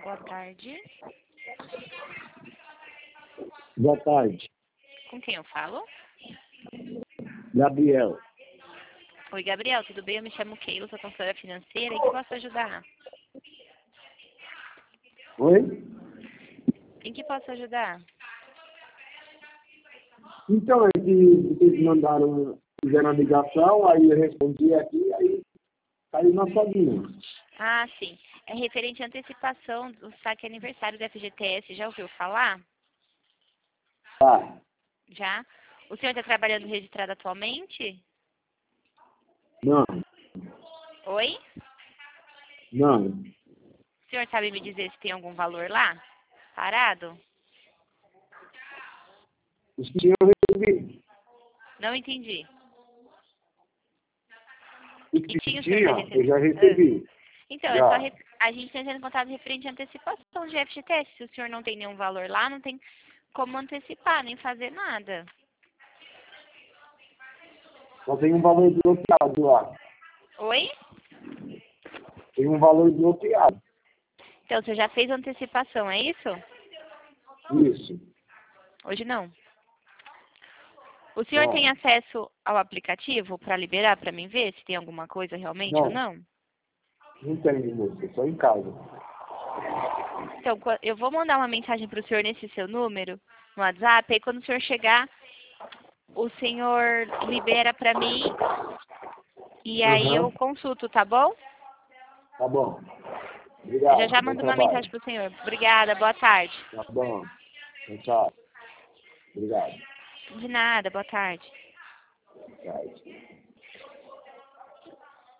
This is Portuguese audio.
Boa tarde. Boa tarde, Com quem eu falo? Gabriel. Oi, Gabriel, tudo bem? Eu me chamo Keila, sou consultora financeira. Em que posso ajudar? Oi? Em que posso ajudar? Então, é que vocês fizeram a ligação, aí eu respondi aqui, aí caiu na sua linha. Ah, sim. É referente à antecipação do saque aniversário do FGTS. Já ouviu falar? Tá. Já? O senhor está trabalhando registrado atualmente? Não, Oi? não. O senhor sabe me dizer se tem algum valor lá? Parado? O senhor recebi. Não entendi. O Que que tinha o senhor já tinha, eu recebido? já recebi. Então, é só Já. a gente está entrando em contato referente à antecipação de FGTS. Se o senhor não tem nenhum valor lá, não tem como antecipar, nem fazer nada. Só tem um valor bloqueado lá. Oi? Tem um valor bloqueado. Então, você já fez antecipação, é isso? Isso. Hoje não. O senhor Não. tem acesso ao aplicativo para liberar para mim ver se tem alguma coisa realmente ou Não. não? Não tem, moça. Só em casa. Então, eu vou mandar uma mensagem para o senhor nesse seu número, no WhatsApp, aí quando o senhor chegar, o senhor libera para mim e aí eu Aham. consulto, tá bom? Tá bom. Eu Obrigado. já Bom mando uma trabalho. mensagem para o senhor. Obrigada, boa tarde. Tá bom. Tchau, tchau. Obrigado. De nada, boa tarde. Boa tarde.